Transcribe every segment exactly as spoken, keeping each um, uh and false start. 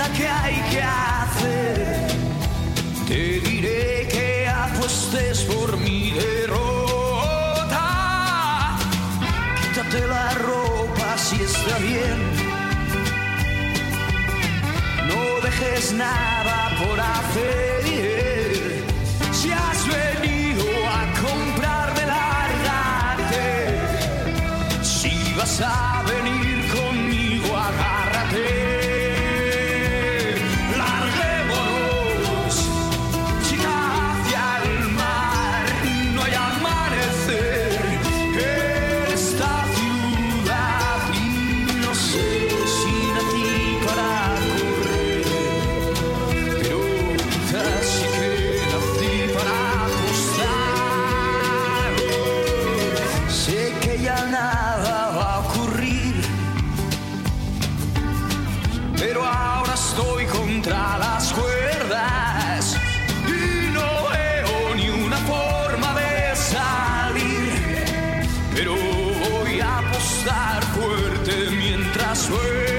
pregunta qué hay que hacer. Te diré que apuestes por mi derrota. Quítate la ropa si está bien. No dejes nada por hacer. Si has venido a comprarme, lárgate. Si vas a venir conmigo, agárrate. Larguémonos, chica, hacia el mar. No hay amanecer en esta ciudad. Y no sé si nací para correr, pero quizás sí que nací para apostar. Sé que ya nada va a ocurrir, pero ahora estoy contra las cuerdas y no veo ni una forma de salir. Pero voy a apostar fuerte mientras juega.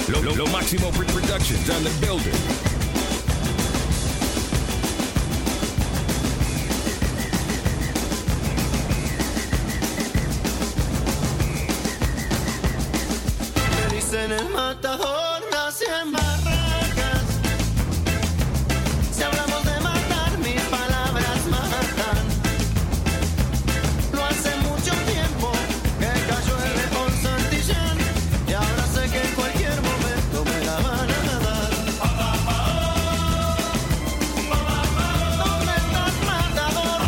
Lo, lo, lo Máximo Productions on the building. En el matador nacen barracas. Si hablamos de matar, mis palabras matan. No hace mucho tiempo que cayó el león Santillán, y ahora sé que en cualquier momento me la van a dar. ¿Dónde estás, matador?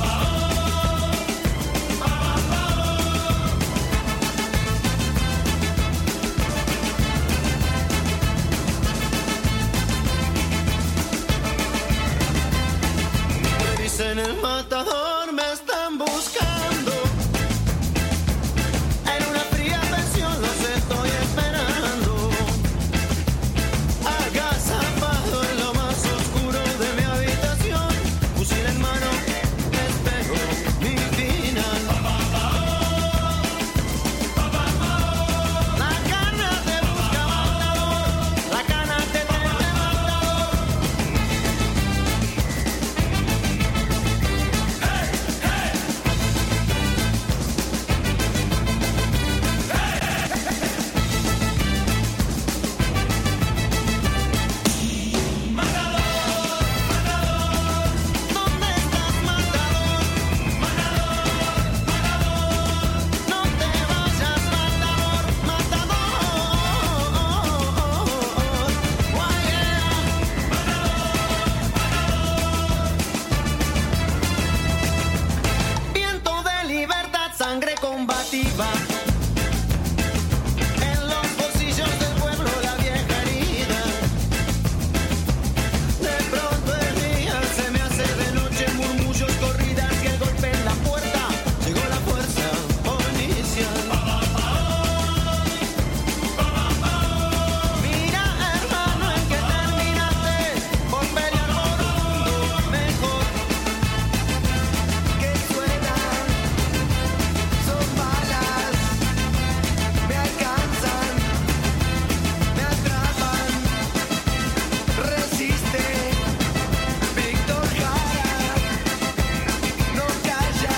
En el matador me están buscando. En una fría pensión los estoy esperando. Agazapado en lo más oscuro de mi habitación, fusil en mano, espero mi final. La cana te busca, matador. La cana te trece, matador. ¿Dónde estás, matador? No te vayas, matador, matador. Guayea. Viento de libertad, sangre combativa. En los bolsillos del pueblo la vieja herida. De pronto el día se me hace de noche, murmullos, corridas y el golpe en la puerta. Llegó la fuerza policial. Mira, hermano, en que terminaste por pelear por un mundo mejor. Que suenan, son balas, me alcanzan, me atrapan. Resiste, Víctor Jara, no calla.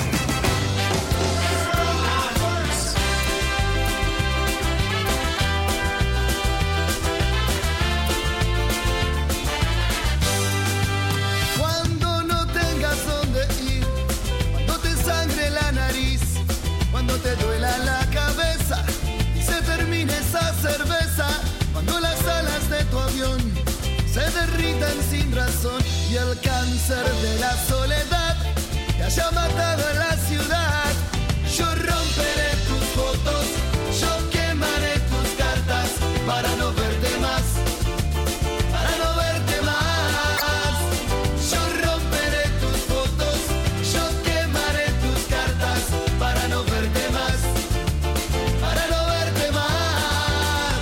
Cuando no tengas dónde ir, cuando te sangre la nariz, cuando te duela la cabeza y se termine esa cerveza, cuando las alas de tu avión se derritan sin razón y el cáncer de la soledad te haya matado en la ciudad, yo romperé tus fotos, yo quemaré tus cartas para no verte más. Para no verte más, yo romperé tus fotos, yo quemaré tus cartas para no verte más, para no verte más.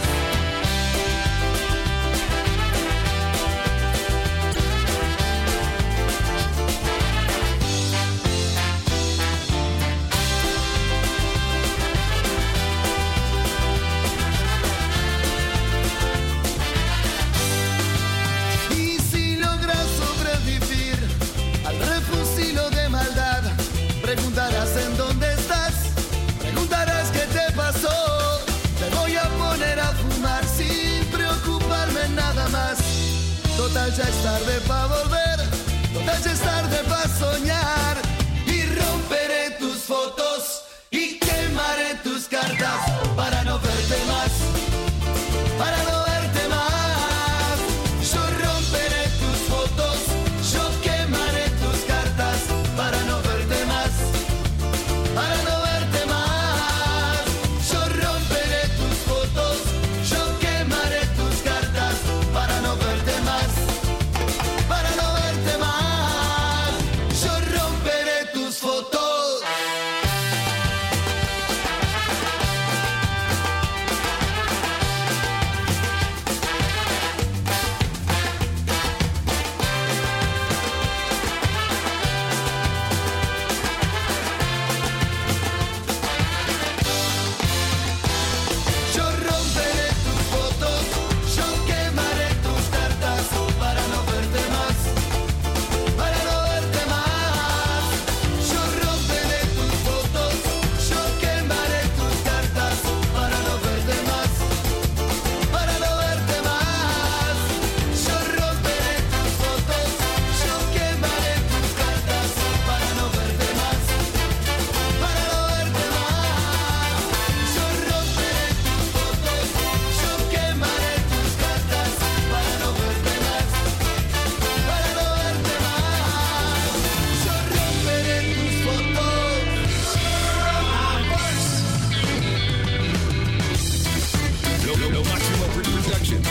Y si logras sobrevivir al refusilo de maldad, preguntarás en dónde estás, preguntarás qué te pasó. Te voy a poner a fumar sin preocuparme nada más. Total ya es tarde pa' volver, total ya es tarde pa' soñar. Y romperé tus fotos y quemaré tus cartas para no verte más, para no verte más. Yo romperé tus fotos, yo quemaré tus cartas para no verte más, para no verte más. Yo romperé tus fotos, yo quemaré tus cartas para no verte más, para no verte más. Yo romperé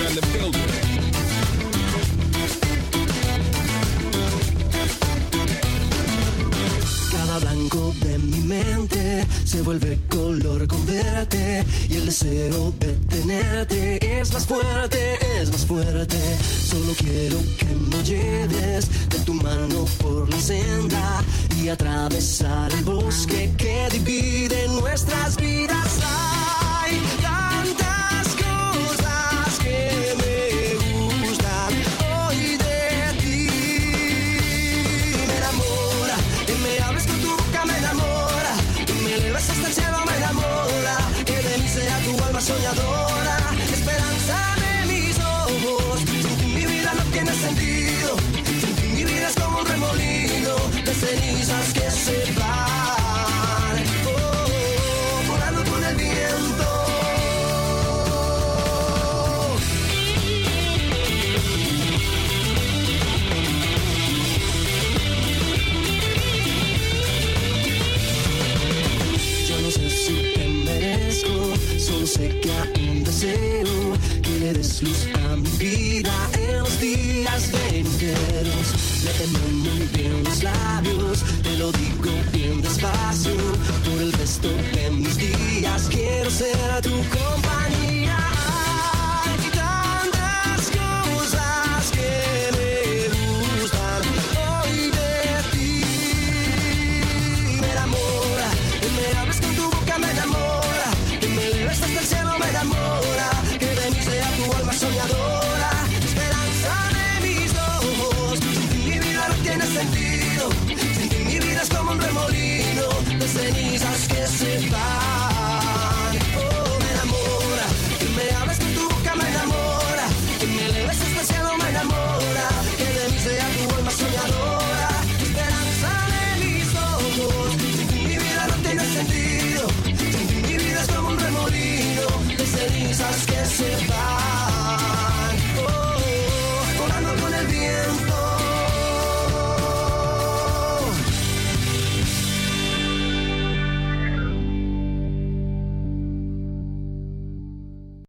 on the building. Cada blanco de mi mente se vuelve color con verte y el deseo de tenerte es más fuerte, es más fuerte. Solo quiero que me lleves de tu mano por la senda y atravesar el bosque que divide nuestras vidas. Hay tantas cosas que me gustan hoy de ti. Me enamora que me hables con tu boca, me enamora que me eleves hasta el cielo, me enamora que de mí sea tu alma soñadora, esperanza de mis ojos. Sin ti mi vida no tiene sentido, sin ti mi vida es como un remolino de cenizas que se van, oh, volando con el viento. Yo no sé si te merezco, solo sé que aún deseo que le des luz a mi vida en los días venideros. Léeme muy bien los labios, te lo digo bien despacio, por el resto de mis días quiero ser tu corazón.